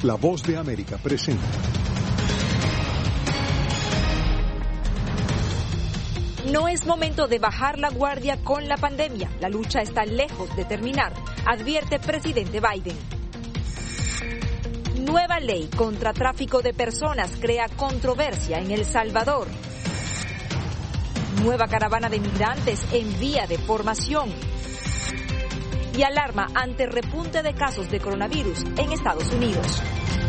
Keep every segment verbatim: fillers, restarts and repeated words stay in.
La Voz de América presenta. No es momento de bajar la guardia con la pandemia. La lucha está lejos de terminar, advierte presidente Biden. Nueva ley contra tráfico de personas crea controversia en El Salvador. Nueva caravana de migrantes en vía de formación. Y alarma ante repunte de casos de coronavirus en Estados Unidos.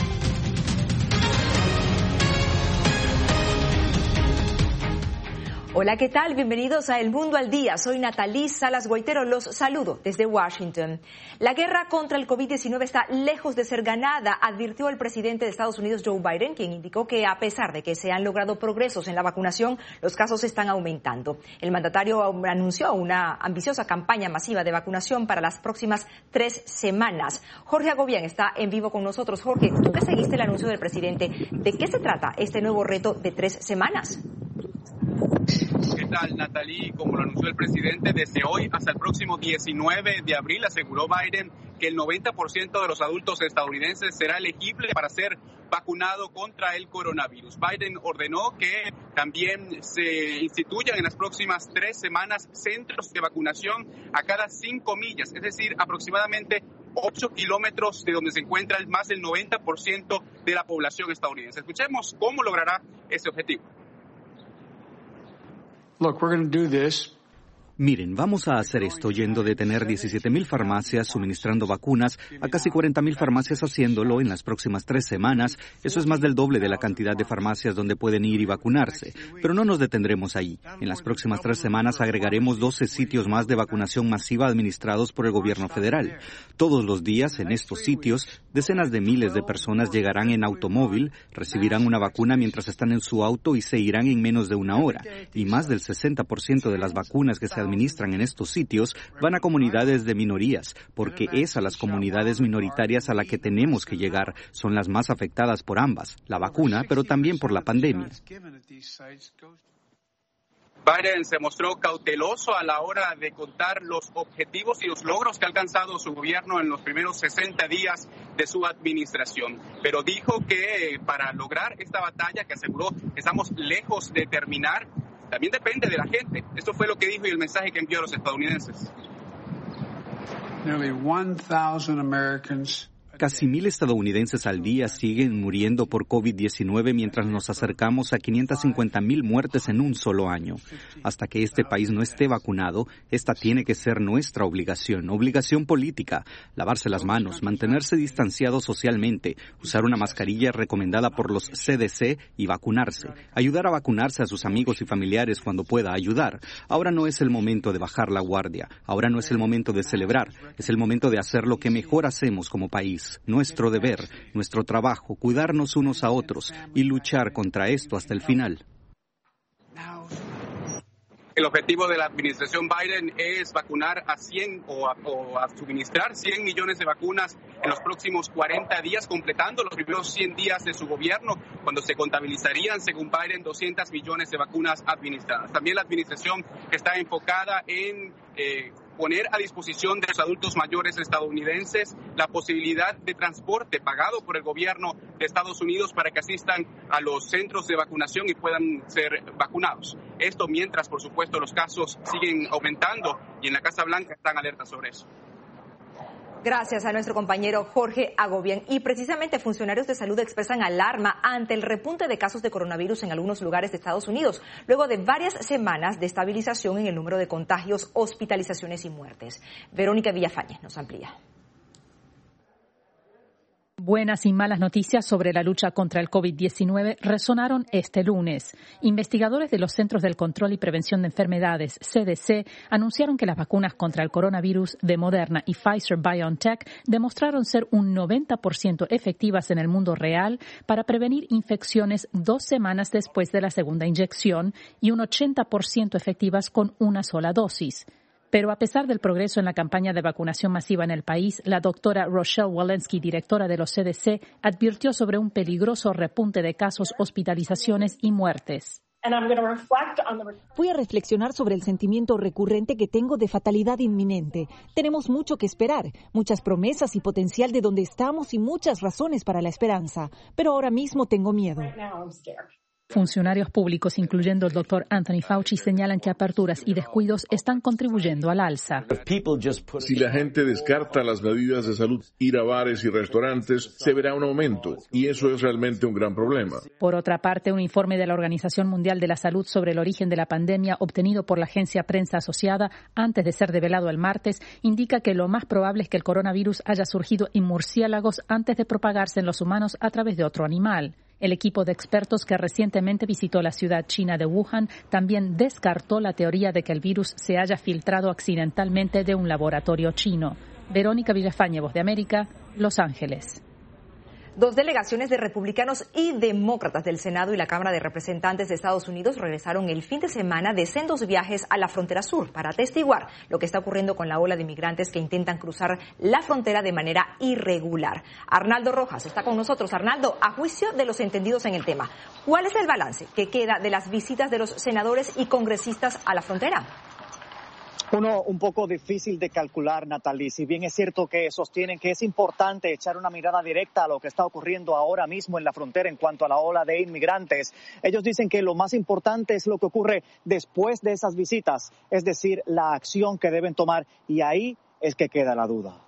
Hola, ¿qué tal? Bienvenidos a El Mundo al Día. Soy Natalí Salas Guaitero, los saludo desde Washington. La guerra contra el COVID diecinueve está lejos de ser ganada, advirtió el presidente de Estados Unidos, Joe Biden, quien indicó que a pesar de que se han logrado progresos en la vacunación, los casos están aumentando. El mandatario anunció una ambiciosa campaña masiva de vacunación para las próximas tres semanas. Jorge Agobián está en vivo con nosotros. Jorge, tú que seguiste el anuncio del presidente, ¿de qué se trata este nuevo reto de tres semanas? ¿Qué tal, Natalí? Como lo anunció el presidente, desde hoy hasta el próximo diecinueve de abril aseguró Biden que el noventa por ciento de los adultos estadounidenses será elegible para ser vacunado contra el coronavirus. Biden ordenó que también se instituyan en las próximas tres semanas centros de vacunación a cada cinco millas, es decir, aproximadamente ocho kilómetros de donde se encuentra más del noventa por ciento de la población estadounidense. Escuchemos cómo logrará ese objetivo. Look, we're going to do this. Miren, vamos a hacer esto yendo de tener diecisiete mil farmacias suministrando vacunas a casi cuarenta mil farmacias haciéndolo en las próximas tres semanas. Eso es más del doble de la cantidad de farmacias donde pueden ir y vacunarse. Pero no nos detendremos ahí. En las próximas tres semanas agregaremos doce sitios más de vacunación masiva administrados por el gobierno federal. Todos los días en estos sitios, decenas de miles de personas llegarán en automóvil, recibirán una vacuna mientras están en su auto y se irán en menos de una hora. Y más del sesenta por ciento de las vacunas que se administran en estos sitios van a comunidades de minorías, porque es a las comunidades minoritarias a las que tenemos que llegar. Son las más afectadas por ambas, la vacuna, pero también por la pandemia. Biden se mostró cauteloso a la hora de contar los objetivos y los logros que ha alcanzado su gobierno en los primeros sesenta días de su administración. Pero dijo que para lograr esta batalla, que aseguró estamos lejos de terminar, también depende de la gente. Esto fue lo que dijo y el mensaje que envió a los estadounidenses. Nearly one thousand Americans. Casi mil estadounidenses al día siguen muriendo por COVID diecinueve mientras nos acercamos a quinientas cincuenta mil muertes en un solo año. Hasta que este país no esté vacunado, esta tiene que ser nuestra obligación, obligación política. Lavarse las manos, mantenerse distanciado socialmente, usar una mascarilla recomendada por los C D C y vacunarse. Ayudar a vacunarse a sus amigos y familiares cuando pueda ayudar. Ahora no es el momento de bajar la guardia. Ahora no es el momento de celebrar. Es el momento de hacer lo que mejor hacemos como país. Nuestro deber, nuestro trabajo, cuidarnos unos a otros y luchar contra esto hasta el final. El objetivo de la administración Biden es vacunar a cien o a, o a suministrar cien millones de vacunas en los próximos cuarenta días, completando los primeros cien días de su gobierno, cuando se contabilizarían, según Biden, doscientos millones de vacunas administradas. También la administración está enfocada en eh, poner a disposición de los adultos mayores estadounidenses la posibilidad de transporte pagado por el gobierno de Estados Unidos para que asistan a los centros de vacunación y puedan ser vacunados. Esto mientras, por supuesto, los casos siguen aumentando y en la Casa Blanca están alertas sobre eso. Gracias a nuestro compañero Jorge Agobián. Y precisamente funcionarios de salud expresan alarma ante el repunte de casos de coronavirus en algunos lugares de Estados Unidos, luego de varias semanas de estabilización en el número de contagios, hospitalizaciones y muertes. Verónica Villafañe nos amplía. Buenas y malas noticias sobre la lucha contra el COVID diecinueve resonaron este lunes. Investigadores de los Centros del Control y Prevención de Enfermedades, C D C, anunciaron que las vacunas contra el coronavirus de Moderna y Pfizer-BioNTech demostraron ser un noventa por ciento efectivas en el mundo real para prevenir infecciones dos semanas después de la segunda inyección y un ochenta por ciento efectivas con una sola dosis. Pero a pesar del progreso en la campaña de vacunación masiva en el país, la doctora Rochelle Walensky, directora de los C D C, advirtió sobre un peligroso repunte de casos, hospitalizaciones y muertes. Voy a reflexionar sobre el sentimiento recurrente que tengo de fatalidad inminente. Tenemos mucho que esperar, muchas promesas y potencial de donde estamos y muchas razones para la esperanza, pero ahora mismo tengo miedo. Funcionarios públicos, incluyendo el doctor Anthony Fauci, señalan que aperturas y descuidos están contribuyendo al alza. Si la gente descarta las medidas de salud, ir a bares y restaurantes, se verá un aumento, y eso es realmente un gran problema. Por otra parte, un informe de la Organización Mundial de la Salud sobre el origen de la pandemia, obtenido por la agencia Prensa Asociada antes de ser develado el martes, indica que lo más probable es que el coronavirus haya surgido en murciélagos antes de propagarse en los humanos a través de otro animal. El equipo de expertos que recientemente visitó la ciudad china de Wuhan también descartó la teoría de que el virus se haya filtrado accidentalmente de un laboratorio chino. Verónica Villafañe, Voz de América, Los Ángeles. Dos delegaciones de republicanos y demócratas del Senado y la Cámara de Representantes de Estados Unidos regresaron el fin de semana de sendos viajes a la frontera sur para atestiguar lo que está ocurriendo con la ola de migrantes que intentan cruzar la frontera de manera irregular. Arnaldo Rojas está con nosotros. Arnaldo, a juicio de los entendidos en el tema, ¿cuál es el balance que queda de las visitas de los senadores y congresistas a la frontera? Uno un poco difícil de calcular, Natalie. Si bien es cierto que sostienen que es importante echar una mirada directa a lo que está ocurriendo ahora mismo en la frontera en cuanto a la ola de inmigrantes, ellos dicen que lo más importante es lo que ocurre después de esas visitas, es decir, la acción que deben tomar, y ahí es que queda la duda.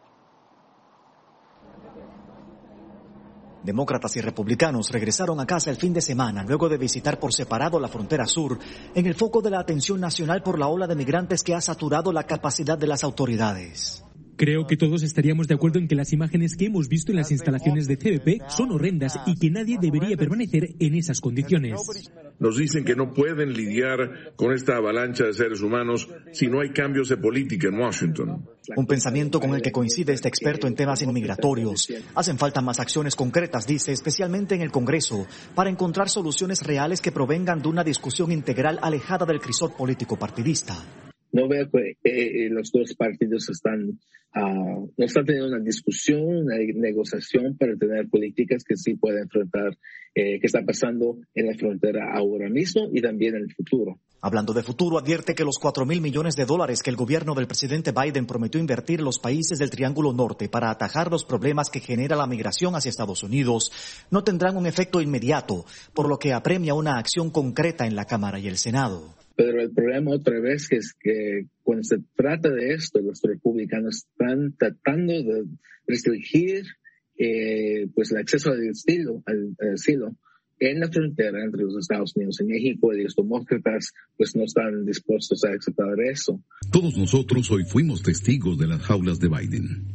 Demócratas y republicanos regresaron a casa el fin de semana luego de visitar por separado la frontera sur, en el foco de la atención nacional por la ola de migrantes que ha saturado la capacidad de las autoridades. Creo que todos estaríamos de acuerdo en que las imágenes que hemos visto en las instalaciones de C B P son horrendas y que nadie debería permanecer en esas condiciones. Nos dicen que no pueden lidiar con esta avalancha de seres humanos si no hay cambios de política en Washington. Un pensamiento con el que coincide este experto en temas inmigratorios. Hacen falta más acciones concretas, dice, especialmente en el Congreso, para encontrar soluciones reales que provengan de una discusión integral alejada del crisol político partidista. No veo que eh, los dos partidos están, uh, no están teniendo una discusión, una negociación para tener políticas que sí pueden enfrentar eh, qué está pasando en la frontera ahora mismo y también en el futuro. Hablando de futuro, advierte que los cuatro mil millones de dólares que el gobierno del presidente Biden prometió invertir en los países del Triángulo Norte para atajar los problemas que genera la migración hacia Estados Unidos no tendrán un efecto inmediato, por lo que apremia una acción concreta en la Cámara y el Senado. Pero el problema otra vez que es que cuando se trata de esto, los republicanos están tratando de restringir eh, pues el acceso al asilo, al, al asilo en la frontera entre los Estados Unidos y México, y los demócratas pues no están dispuestos a aceptar eso. Todos nosotros hoy fuimos testigos de las jaulas de Biden.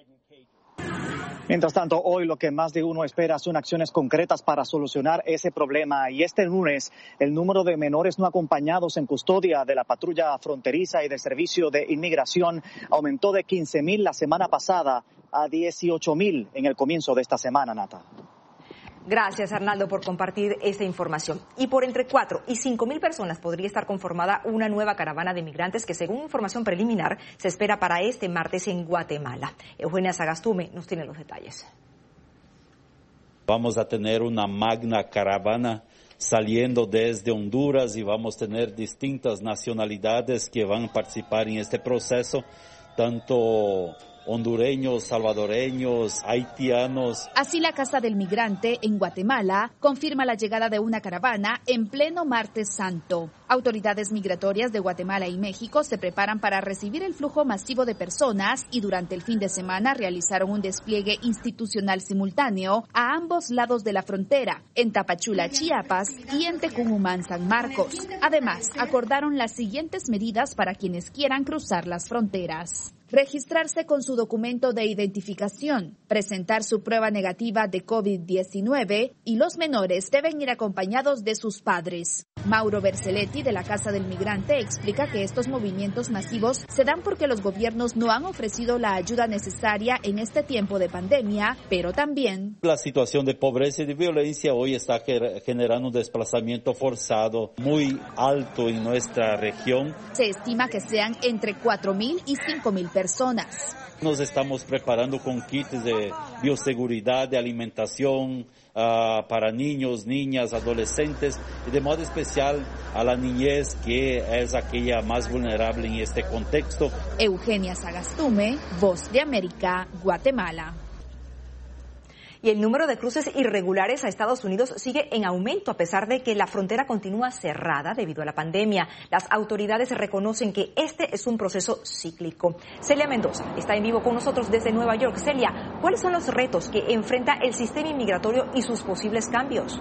Mientras tanto, hoy lo que más de uno espera son acciones concretas para solucionar ese problema. Y este lunes, el número de menores no acompañados en custodia de la patrulla fronteriza y del Servicio de Inmigración aumentó de quince mil la semana pasada a dieciocho mil en el comienzo de esta semana, Nata. Gracias, Arnaldo, por compartir esta información. Y por entre cuatro y cinco mil personas podría estar conformada una nueva caravana de migrantes que, según información preliminar, se espera para este martes en Guatemala. Eugenia Sagastume nos tiene los detalles. Vamos a tener una magna caravana saliendo desde Honduras y vamos a tener distintas nacionalidades que van a participar en este proceso, tanto hondureños, salvadoreños, haitianos. Así, la Casa del Migrante en Guatemala confirma la llegada de una caravana en pleno Martes Santo. Autoridades migratorias de Guatemala y México se preparan para recibir el flujo masivo de personas y durante el fin de semana realizaron un despliegue institucional simultáneo a ambos lados de la frontera, en Tapachula, Chiapas, y en Tecumumán, San Marcos. Además, acordaron las siguientes medidas para quienes quieran cruzar las fronteras: registrarse con su documento de identificación, presentar su prueba negativa de COVID diecinueve y los menores deben ir acompañados de sus padres. Mauro Berceletti, de la Casa del Migrante, explica que estos movimientos masivos se dan porque los gobiernos no han ofrecido la ayuda necesaria en este tiempo de pandemia, pero también la situación de pobreza y de violencia hoy está generando un desplazamiento forzado muy alto en nuestra región. Se estima que sean entre cuatro mil y cinco mil personas personas. Nos estamos preparando con kits de bioseguridad, de alimentación uh, para niños, niñas, adolescentes y de modo especial a la niñez, que es aquella más vulnerable en este contexto. Eugenia Sagastume, Voz de América, Guatemala. Y el número de cruces irregulares a Estados Unidos sigue en aumento a pesar de que la frontera continúa cerrada debido a la pandemia. Las autoridades reconocen que este es un proceso cíclico. Celia Mendoza está en vivo con nosotros desde Nueva York. Celia, ¿cuáles son los retos que enfrenta el sistema inmigratorio y sus posibles cambios?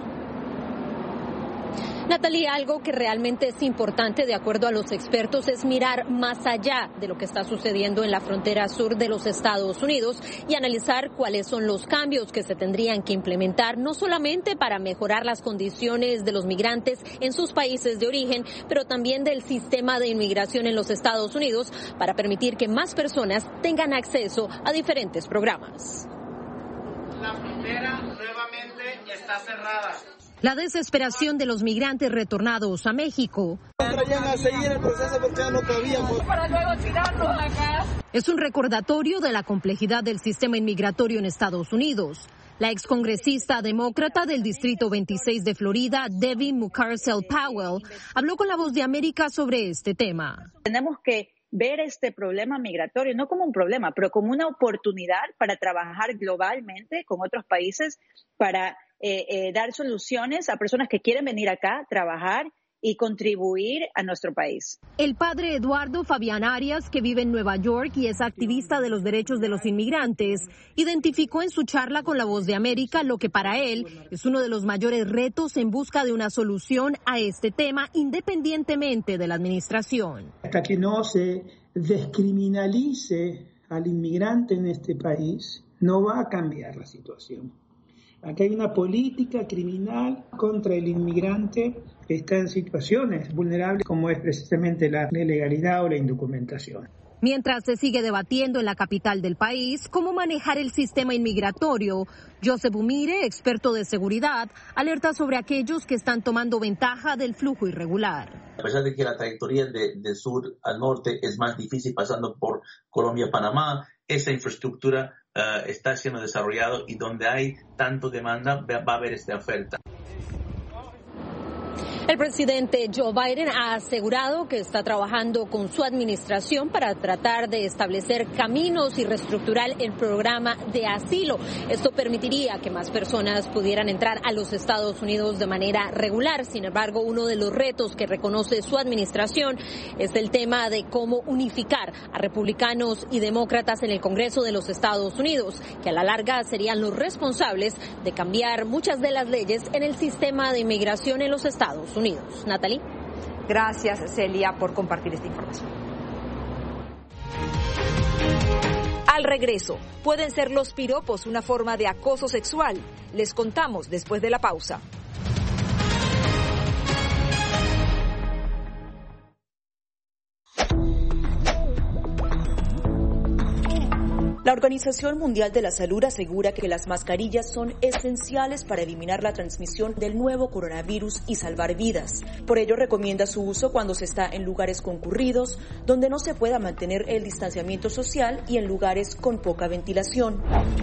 Natalie, algo que realmente es importante, de acuerdo a los expertos, es mirar más allá de lo que está sucediendo en la frontera sur de los Estados Unidos y analizar cuáles son los cambios que se tendrían que implementar, no solamente para mejorar las condiciones de los migrantes en sus países de origen, pero también del sistema de inmigración en los Estados Unidos para permitir que más personas tengan acceso a diferentes programas. La frontera nuevamente está cerrada. La desesperación de los migrantes retornados a México es un recordatorio de la complejidad del sistema inmigratorio en Estados Unidos. La excongresista demócrata del Distrito veintiséis de Florida, Debbie Mucarsel Powell, habló con La Voz de América sobre este tema. Tenemos que ver este problema migratorio no como un problema, pero como una oportunidad para trabajar globalmente con otros países para eh, eh, dar soluciones a personas que quieren venir acá, trabajar y contribuir a nuestro país. El padre Eduardo Fabián Arias, que vive en Nueva York y es activista de los derechos de los inmigrantes, identificó en su charla con La Voz de América lo que para él es uno de los mayores retos en busca de una solución a este tema, independientemente de la administración. Hasta que no se descriminalice al inmigrante en este país, no va a cambiar la situación. Aquí hay una política criminal contra el inmigrante que está en situaciones vulnerables como es precisamente la ilegalidad o la indocumentación. Mientras se sigue debatiendo en la capital del país cómo manejar el sistema inmigratorio, Joseph Umire, experto de seguridad, alerta sobre aquellos que están tomando ventaja del flujo irregular. A pesar de que la trayectoria de, de sur al norte es más difícil pasando por Colombia-Panamá, esa infraestructura Uh, está siendo desarrollado y donde hay tanto demanda va a haber esta oferta. El presidente Joe Biden ha asegurado que está trabajando con su administración para tratar de establecer caminos y reestructurar el programa de asilo. Esto permitiría que más personas pudieran entrar a los Estados Unidos de manera regular. Sin embargo, uno de los retos que reconoce su administración es el tema de cómo unificar a republicanos y demócratas en el Congreso de los Estados Unidos, que a la larga serían los responsables de cambiar muchas de las leyes en el sistema de inmigración en los Estados Unidos. Natalie. Gracias, Celia, por compartir esta información. Al regreso, ¿pueden ser los piropos una forma de acoso sexual? Les contamos después de la pausa. La Organización Mundial de la Salud asegura que las mascarillas son esenciales para eliminar la transmisión del nuevo coronavirus y salvar vidas. Por ello, recomienda su uso cuando se está en lugares concurridos, donde no se pueda mantener el distanciamiento social y en lugares con poca ventilación.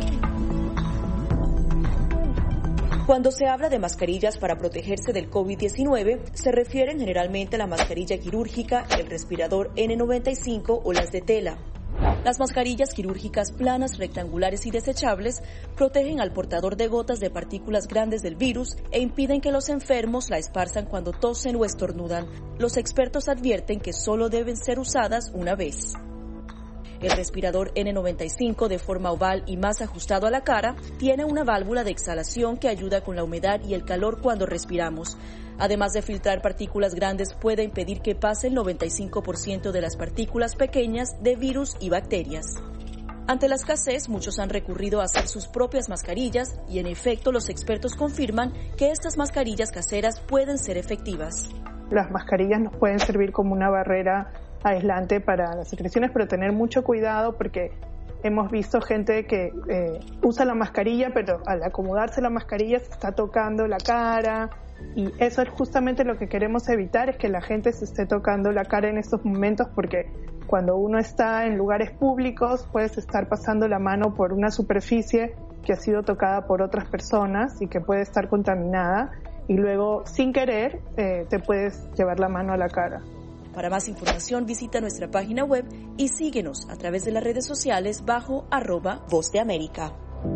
Cuando se habla de mascarillas para protegerse del COVID diecinueve, se refieren generalmente a la mascarilla quirúrgica, el respirador ene noventa y cinco o las de tela. Las mascarillas quirúrgicas planas, rectangulares y desechables protegen al portador de gotas de partículas grandes del virus e impiden que los enfermos la esparzan cuando tosen o estornudan. Los expertos advierten que solo deben ser usadas una vez. El respirador ene noventa y cinco, de forma oval y más ajustado a la cara, tiene una válvula de exhalación que ayuda con la humedad y el calor cuando respiramos. Además de filtrar partículas grandes, puede impedir que pase el noventa y cinco por ciento de las partículas pequeñas de virus y bacterias. Ante la escasez, muchos han recurrido a hacer sus propias mascarillas y, en efecto, los expertos confirman que estas mascarillas caseras pueden ser efectivas. Las mascarillas nos pueden servir como una barrera aislante para las secreciones, pero tener mucho cuidado porque hemos visto gente que eh, usa la mascarilla, pero al acomodarse la mascarilla se está tocando la cara, Y eso es justamente lo que queremos evitar, es que la gente se esté tocando la cara en estos momentos, porque cuando uno está en lugares públicos puedes estar pasando la mano por una superficie que ha sido tocada por otras personas y que puede estar contaminada, y luego sin querer eh, te puedes llevar la mano a la cara. Para más información visita nuestra página web y síguenos a través de las redes sociales bajo arroba Voz de América.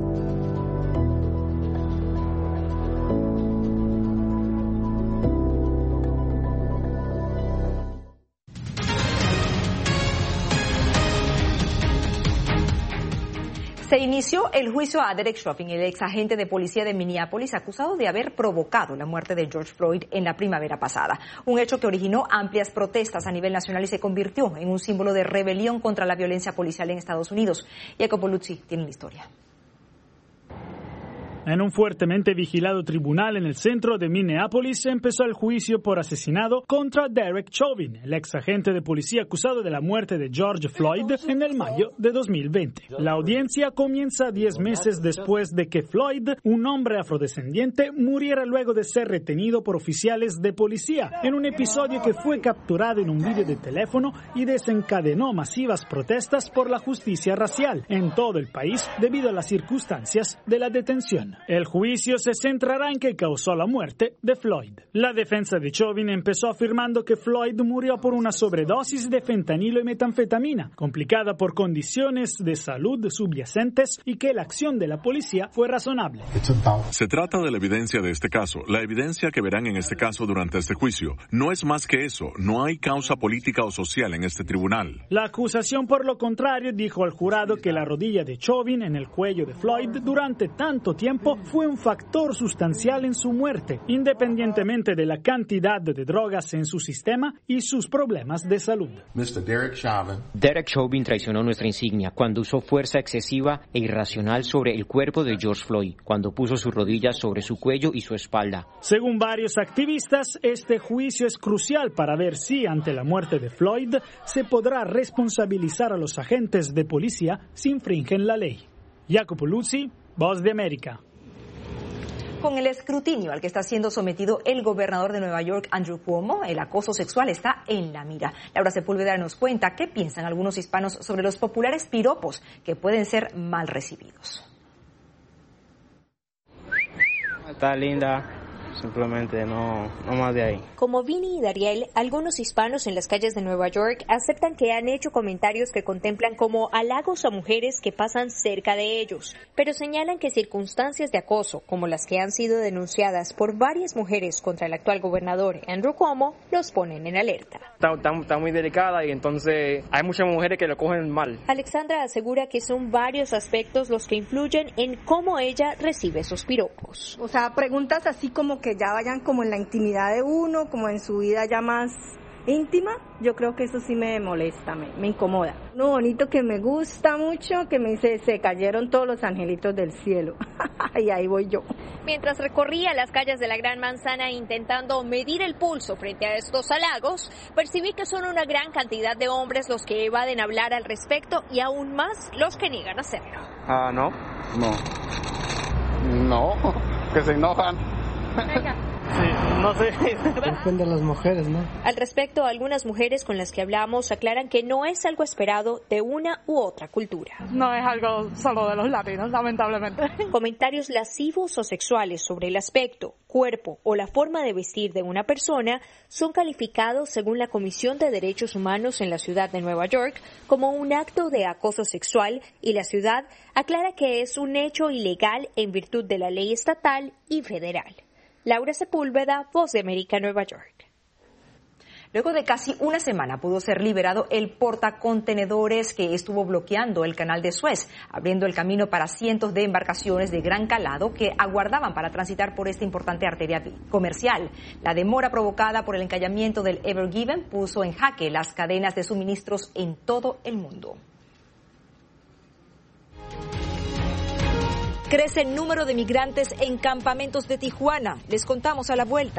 Se inició el juicio a Derek Chauvin, el ex agente de policía de Minneapolis, acusado de haber provocado la muerte de George Floyd en la primavera pasada. Un hecho que originó amplias protestas a nivel nacional y se convirtió en un símbolo de rebelión contra la violencia policial en Estados Unidos. Jacopo Luzzi tiene una historia. En un fuertemente vigilado tribunal en el centro de Minneapolis empezó el juicio por asesinato contra Derek Chauvin, el ex agente de policía acusado de la muerte de George Floyd en el mayo de dos mil veinte. La audiencia comienza diez meses después de que Floyd, un hombre afrodescendiente, muriera luego de ser retenido por oficiales de policía en un episodio que fue capturado en un vídeo de teléfono y desencadenó masivas protestas por la justicia racial en todo el país debido a las circunstancias de la detención. El juicio se centrará en qué causó la muerte de Floyd. La defensa de Chauvin empezó afirmando que Floyd murió por una sobredosis de fentanilo y metanfetamina, complicada por condiciones de salud subyacentes, y que la acción de la policía fue razonable. Se trata de la evidencia de este caso, la evidencia que verán en este caso durante este juicio. No es más que eso, no hay causa política o social en este tribunal. La acusación, por lo contrario, dijo al jurado que la rodilla de Chauvin en el cuello de Floyd durante tanto tiempo fue un factor sustancial en su muerte, independientemente de la cantidad de drogas en su sistema y sus problemas de salud. mister Derek Chauvin. Derek Chauvin traicionó nuestra insignia cuando usó fuerza excesiva e irracional sobre el cuerpo de George Floyd, cuando puso sus rodillas sobre su cuello y su espalda. Según varios activistas, este juicio es crucial para ver si, ante la muerte de Floyd, se podrá responsabilizar a los agentes de policía si infringen la ley. Jacopo Luzzi, Voz de América. Con el escrutinio al que está siendo sometido el gobernador de Nueva York, Andrew Cuomo, el acoso sexual está en la mira. Laura Sepúlveda nos cuenta qué piensan algunos hispanos sobre los populares piropos que pueden ser mal recibidos. Está linda. Simplemente no, no más de ahí. Como Vini y Dariel, algunos hispanos en las calles de Nueva York aceptan que han hecho comentarios que contemplan como halagos a mujeres que pasan cerca de ellos, pero señalan que circunstancias de acoso, como las que han sido denunciadas por varias mujeres contra el actual gobernador Andrew Cuomo, los ponen en alerta. Está, está, está muy delicada y entonces hay muchas mujeres que lo cogen mal. Alexandra asegura que son varios aspectos los que influyen en cómo ella recibe esos piropos. O sea, preguntas así como que ya vayan como en la intimidad de uno, como en su vida ya más íntima, yo creo que eso sí me molesta, me, me incomoda. Uno bonito que me gusta mucho, que me dice, se cayeron todos los angelitos del cielo, y ahí voy yo. Mientras recorría las calles de la Gran Manzana intentando medir el pulso frente a estos halagos, percibí que son una gran cantidad de hombres los que evaden hablar al respecto y aún más los que niegan hacerlo. Ah, no, no, no, que se enojan. Sí, no sé. Depende de las mujeres, ¿no? Al respecto, algunas mujeres con las que hablamos aclaran que no es algo esperado de una u otra cultura. No es algo solo de los latinos, lamentablemente. Comentarios lascivos o sexuales sobre el aspecto, cuerpo o la forma de vestir de una persona son calificados, según la Comisión de Derechos Humanos en la ciudad de Nueva York, como un acto de acoso sexual, y la ciudad aclara que es un hecho ilegal en virtud de la ley estatal y federal. Laura Sepúlveda, Voz de América, Nueva York. Luego de casi una semana pudo ser liberado el portacontenedores que estuvo bloqueando el canal de Suez, abriendo el camino para cientos de embarcaciones de gran calado que aguardaban para transitar por esta importante arteria comercial. La demora provocada por el encallamiento del Ever Given puso en jaque las cadenas de suministros en todo el mundo. Crece el número de migrantes en campamentos de Tijuana. Les contamos a la vuelta.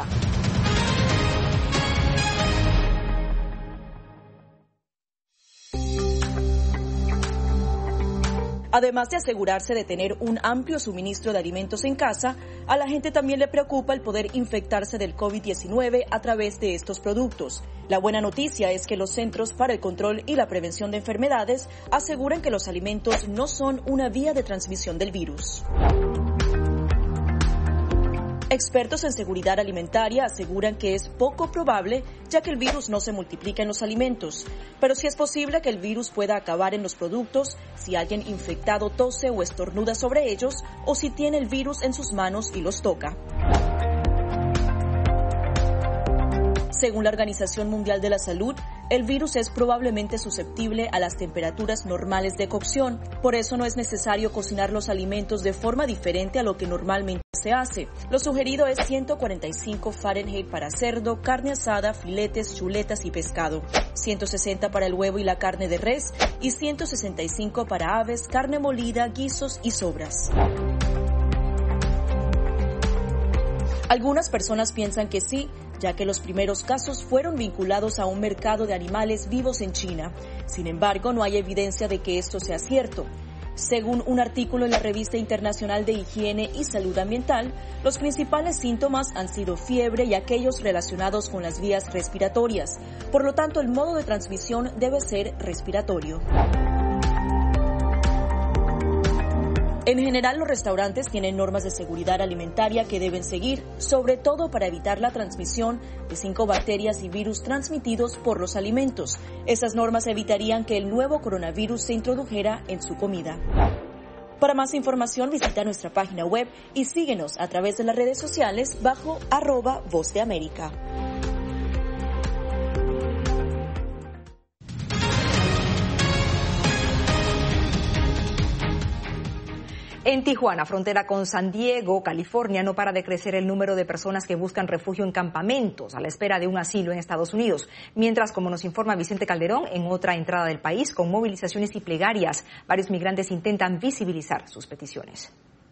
Además de asegurarse de tener un amplio suministro de alimentos en casa, a la gente también le preocupa el poder infectarse del COVID diecinueve a través de estos productos. La buena noticia es que los Centros para el Control y la Prevención de Enfermedades aseguran que los alimentos no son una vía de transmisión del virus. Expertos en seguridad alimentaria aseguran que es poco probable, ya que el virus no se multiplica en los alimentos, pero sí es posible que el virus pueda acabar en los productos si alguien infectado tose o estornuda sobre ellos o si tiene el virus en sus manos y los toca. Según la Organización Mundial de la Salud, el virus es probablemente susceptible a las temperaturas normales de cocción. Por eso no es necesario cocinar los alimentos de forma diferente a lo que normalmente se hace. Lo sugerido es ciento cuarenta y cinco Fahrenheit para cerdo, carne asada, filetes, chuletas y pescado, ciento sesenta para el huevo y la carne de res y ciento sesenta y cinco para aves, carne molida, guisos y sobras. Algunas personas piensan que sí, ya que los primeros casos fueron vinculados a un mercado de animales vivos en China. Sin embargo, no hay evidencia de que esto sea cierto. Según un artículo en la Revista Internacional de Higiene y Salud Ambiental, los principales síntomas han sido fiebre y aquellos relacionados con las vías respiratorias. Por lo tanto, el modo de transmisión debe ser respiratorio. En general, los restaurantes tienen normas de seguridad alimentaria que deben seguir, sobre todo para evitar la transmisión de cinco bacterias y virus transmitidos por los alimentos. Esas normas evitarían que el nuevo coronavirus se introdujera en su comida. Para más información, visita nuestra página web y síguenos a través de las redes sociales bajo arroba Voz de América. En Tijuana, frontera con San Diego, California, no para de crecer el número de personas que buscan refugio en campamentos a la espera de un asilo en Estados Unidos. Mientras, como nos informa Vicente Calderón, en otra entrada del país, con movilizaciones y plegarias, varios migrantes intentan visibilizar sus peticiones.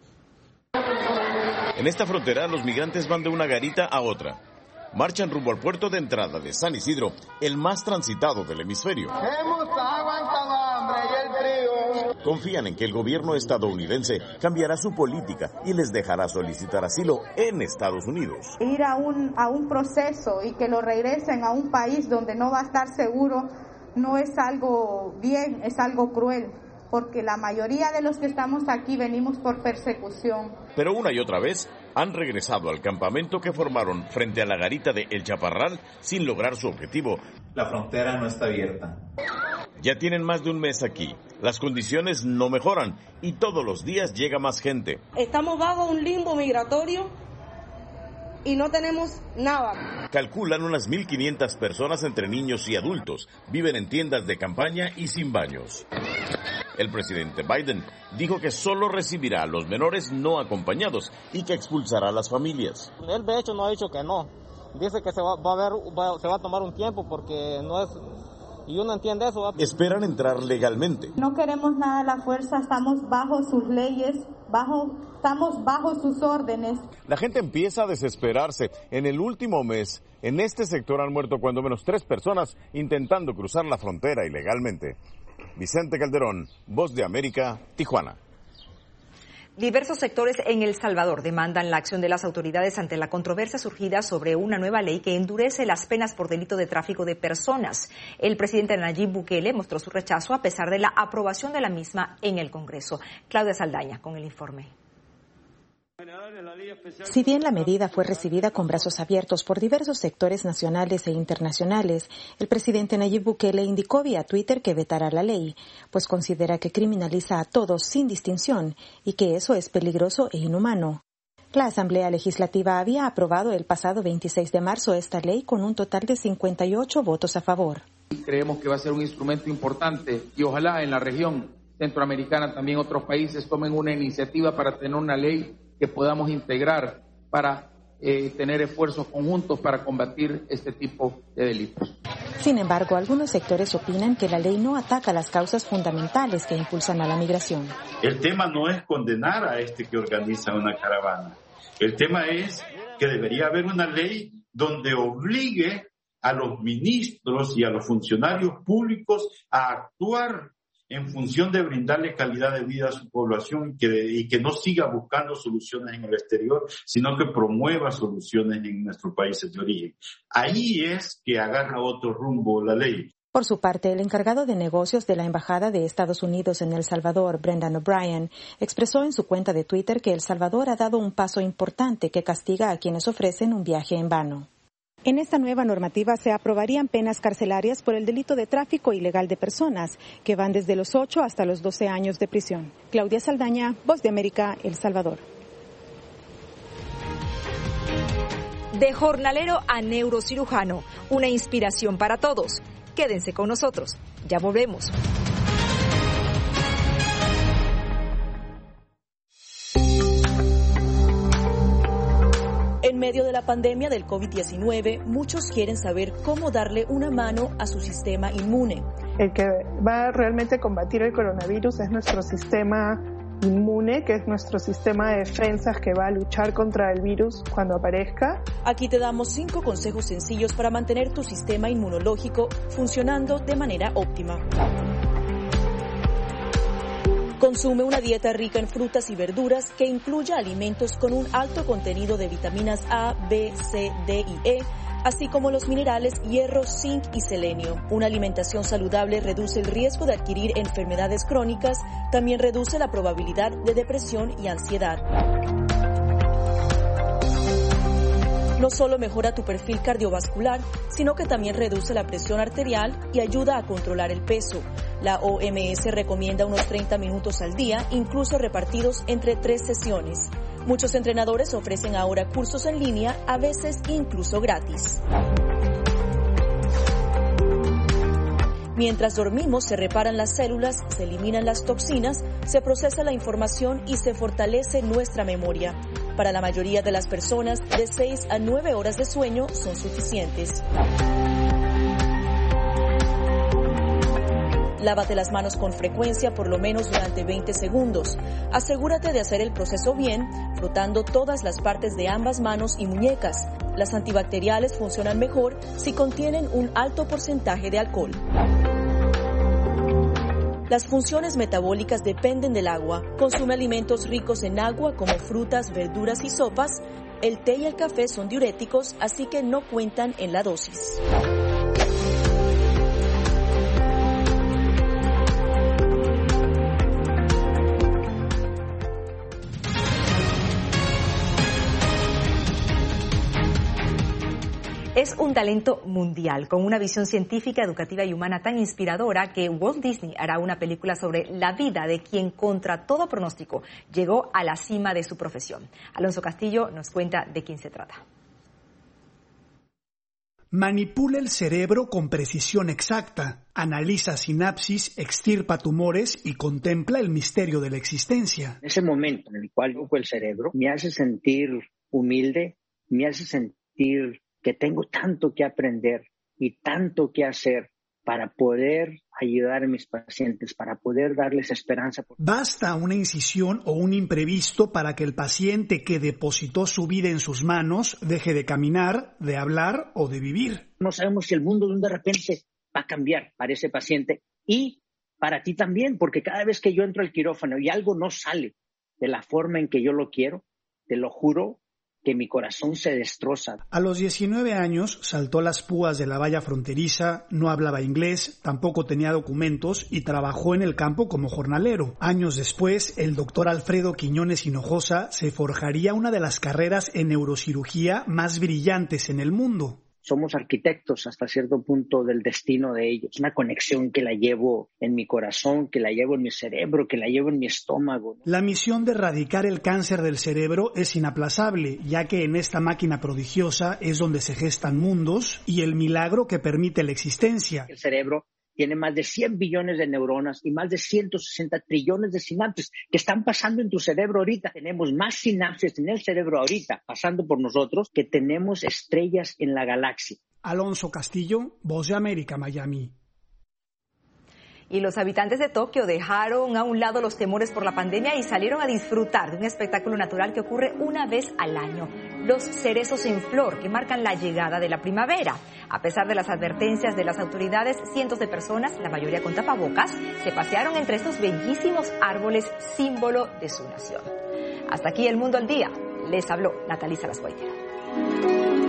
En esta frontera, los migrantes van de una garita a otra. Marchan rumbo al puerto de entrada de San Isidro, el más transitado del hemisferio. Hemos aguantado hambre y el frío. Confían en que el gobierno estadounidense cambiará su política y les dejará solicitar asilo en Estados Unidos. Ir a un, a un proceso y que lo regresen a un país donde no va a estar seguro no es algo bien, es algo cruel, porque la mayoría de los que estamos aquí venimos por persecución. Pero una y otra vez han regresado al campamento que formaron frente a la garita de El Chaparral sin lograr su objetivo. La frontera no está abierta. Ya tienen más de un mes aquí. Las condiciones no mejoran y todos los días llega más gente. Estamos bajo un limbo migratorio y no tenemos nada. Calculan unas mil quinientas personas entre niños y adultos. Viven en tiendas de campaña y sin baños. El presidente Biden dijo que solo recibirá a los menores no acompañados y que expulsará a las familias. Él de hecho no ha dicho que no. Dice que se va, va a ver, va, se va a tomar un tiempo porque no es... Y uno entiende eso. Esperan entrar legalmente. No queremos nada a la fuerza, estamos bajo sus leyes, bajo, estamos bajo sus órdenes. La gente empieza a desesperarse. En el último mes, en este sector han muerto cuando menos tres personas intentando cruzar la frontera ilegalmente. Vicente Calderón, Voz de América, Tijuana. Diversos sectores en El Salvador demandan la acción de las autoridades ante la controversia surgida sobre una nueva ley que endurece las penas por delito de tráfico de personas. El presidente Nayib Bukele mostró su rechazo a pesar de la aprobación de la misma en el Congreso. Claudia Saldaña con el informe. Si bien la medida fue recibida con brazos abiertos por diversos sectores nacionales e internacionales, el presidente Nayib Bukele indicó vía Twitter que vetará la ley, pues considera que criminaliza a todos sin distinción y que eso es peligroso e inhumano. La Asamblea Legislativa había aprobado el pasado veintiséis de marzo esta ley con un total de cincuenta y ocho votos a favor. Creemos que va a ser un instrumento importante y ojalá en la región centroamericana también otros países tomen una iniciativa para tener una ley que podamos integrar para eh, tener esfuerzos conjuntos para combatir este tipo de delitos. Sin embargo, algunos sectores opinan que la ley no ataca las causas fundamentales que impulsan a la migración. El tema no es condenar a este que organiza una caravana. El tema es que debería haber una ley donde obligue a los ministros y a los funcionarios públicos a actuar en función de brindarle calidad de vida a su población y que, y que no siga buscando soluciones en el exterior, sino que promueva soluciones en nuestros países de origen. Ahí es que agarra otro rumbo la ley. Por su parte, el encargado de negocios de la Embajada de Estados Unidos en El Salvador, Brendan O'Brien, expresó en su cuenta de Twitter que El Salvador ha dado un paso importante que castiga a quienes ofrecen un viaje en vano. En esta nueva normativa se aprobarían penas carcelarias por el delito de tráfico ilegal de personas, que van desde los ocho hasta los doce años de prisión. Claudia Saldaña, Voz de América, El Salvador. De jornalero a neurocirujano, una inspiración para todos. Quédense con nosotros, ya volvemos. En medio de la pandemia del COVID diecinueve, muchos quieren saber cómo darle una mano a su sistema inmune. El que va a realmente combatir el coronavirus es nuestro sistema inmune, que es nuestro sistema de defensas que va a luchar contra el virus cuando aparezca. Aquí te damos cinco consejos sencillos para mantener tu sistema inmunológico funcionando de manera óptima. Consume una dieta rica en frutas y verduras que incluya alimentos con un alto contenido de vitaminas A, B, C, D y E, así como los minerales hierro, zinc y selenio. Una alimentación saludable reduce el riesgo de adquirir enfermedades crónicas, también reduce la probabilidad de depresión y ansiedad. No solo mejora tu perfil cardiovascular, sino que también reduce la presión arterial y ayuda a controlar el peso. La O M S recomienda unos treinta minutos al día, incluso repartidos entre tres sesiones. Muchos entrenadores ofrecen ahora cursos en línea, a veces incluso gratis. Mientras dormimos, se reparan las células, se eliminan las toxinas, se procesa la información y se fortalece nuestra memoria. Para la mayoría de las personas, de seis a nueve horas de sueño son suficientes. Lávate las manos con frecuencia, por lo menos durante veinte segundos. Asegúrate de hacer el proceso bien, frotando todas las partes de ambas manos y muñecas. Las antibacteriales funcionan mejor si contienen un alto porcentaje de alcohol. Las funciones metabólicas dependen del agua. Consume alimentos ricos en agua como frutas, verduras y sopas. El té y el café son diuréticos, así que no cuentan en la dosis. Es un talento mundial, con una visión científica, educativa y humana tan inspiradora que Walt Disney hará una película sobre la vida de quien, contra todo pronóstico, llegó a la cima de su profesión. Alonso Castillo nos cuenta de quién se trata. Manipula el cerebro con precisión exacta, analiza sinapsis, extirpa tumores y contempla el misterio de la existencia. Ese momento en el cual toco el cerebro me hace sentir humilde, me hace sentir que tengo tanto que aprender y tanto que hacer para poder ayudar a mis pacientes, para poder darles esperanza. Basta una incisión o un imprevisto para que el paciente que depositó su vida en sus manos deje de caminar, de hablar o de vivir. No sabemos si el mundo de repente va a cambiar para ese paciente y para ti también, porque cada vez que yo entro al quirófano y algo no sale de la forma en que yo lo quiero, te lo juro, que mi corazón se destroza. A los diecinueve años saltó las púas de la valla fronteriza, no hablaba inglés, tampoco tenía documentos y trabajó en el campo como jornalero. Años después, el doctor Alfredo Quiñones Hinojosa se forjaría una de las carreras en neurocirugía más brillantes en el mundo. Somos arquitectos hasta cierto punto del destino de ellos. Una conexión que la llevo en mi corazón, que la llevo en mi cerebro, que la llevo en mi estómago. La misión de erradicar el cáncer del cerebro es inaplazable, ya que en esta máquina prodigiosa es donde se gestan mundos y el milagro que permite la existencia. El cerebro tiene más de cien billones de neuronas y más de ciento sesenta trillones de sinapsis que están pasando en tu cerebro ahorita. Tenemos más sinapsis en el cerebro ahorita pasando por nosotros que tenemos estrellas en la galaxia. Alonso Castillo, Voz de América, Miami. Y los habitantes de Tokio dejaron a un lado los temores por la pandemia y salieron a disfrutar de un espectáculo natural que ocurre una vez al año. Los cerezos en flor, que marcan la llegada de la primavera. A pesar de las advertencias de las autoridades, cientos de personas, la mayoría con tapabocas, se pasearon entre estos bellísimos árboles, símbolo de su nación. Hasta aquí El Mundo al Día. Les habló Natalie Salas Guaitero.